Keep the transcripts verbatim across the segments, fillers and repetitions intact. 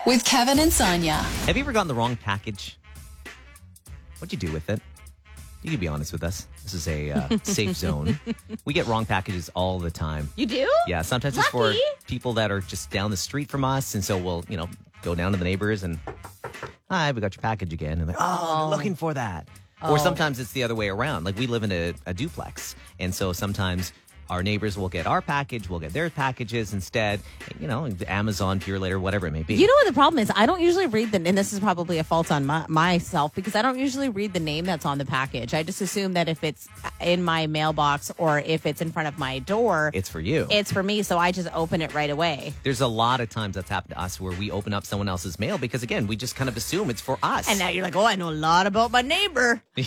with Kevin and Sonia. Have you ever gotten the wrong package? What'd you do with it? You can be honest with us. This is a uh, safe zone. We get wrong packages all the time. You do? Yeah, sometimes Lucky. it's for people that are just down the street from us. And so we'll, you know, go down to the neighbors and, hi, we got your package again. And they're, oh, I'm looking for that. Oh. Or sometimes it's the other way around. Like we live in a, a duplex. And so sometimes our neighbors will get our package, we'll get their packages instead. You know, Amazon, Pure Later, whatever it may be. You know what the problem is? I don't usually read the, and this is probably a fault on my, myself, because I don't usually read the name that's on the package. I just assume that if it's in my mailbox or if it's in front of my door, It's for you. it's for me, so I just open it right away. There's a lot of times that's happened to us where we open up someone else's mail because, again, we just kind of assume it's for us. And now you're like, oh, I know a lot about my neighbor. It's,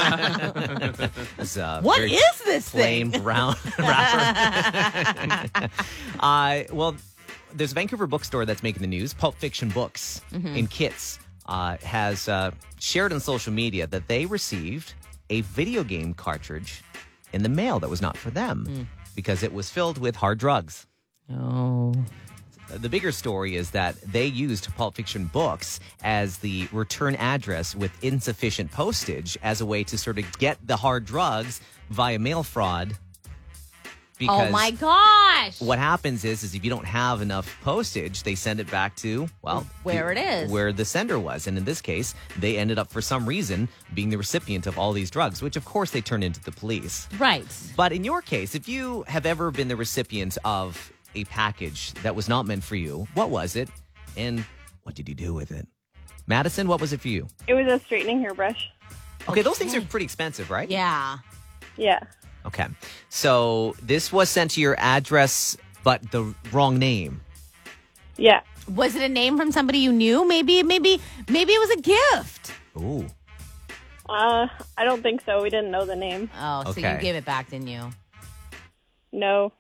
uh, What very is this flame thing? brown wrapper. uh, well, there's a Vancouver bookstore that's making the news. Pulp Fiction Books Mm-hmm. in Kits uh, has uh, shared on social media that they received a video game cartridge in the mail that was not for them Mm. because it was filled with hard drugs. Oh. The bigger story is that they used Pulp Fiction Books as the return address with insufficient postage as a way to sort of get the hard drugs via mail fraud. Oh my gosh. What happens is, is if you don't have enough postage, they send it back to, well, Where the- it is. Where the sender was. And in this case, they ended up, for some reason, being the recipient of all these drugs, which, of course, they turned into the police. Right. But in your case, if you have ever been the recipient of a package that was not meant for you, what was it? And what did you do with it? Madison, what was it for you? It was a straightening hairbrush. Okay, those things are pretty expensive, right? Yeah. Yeah. Okay. So this was sent to your address, but the wrong name. Yeah. Was it a name from somebody you knew? Maybe, maybe, maybe it was a gift. Ooh. Uh, I don't think so. We didn't know the name. Oh, so Okay. you gave it back, didn't you? No.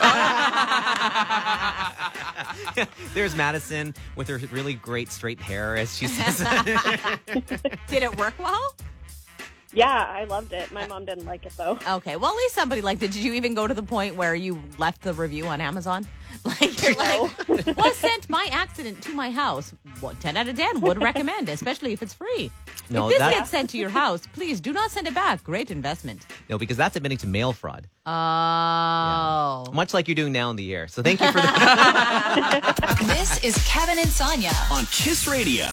There's Madison with her really great straight hair, as she says. Did it work well? Yeah, I loved it. My mom didn't like it, though. Okay, well, at least somebody liked it. Did you even go to the point where you left the review on Amazon? Like, you're like, was sent my accident to my house. What, ten out of ten would recommend, especially if it's free. No, if this that- gets sent to your house, please do not send it back. Great investment. No, because that's admitting to mail fraud. Oh. Much like you're doing now in the air. So thank you for that. This is Kevin and Sonia. on Kiss Radio.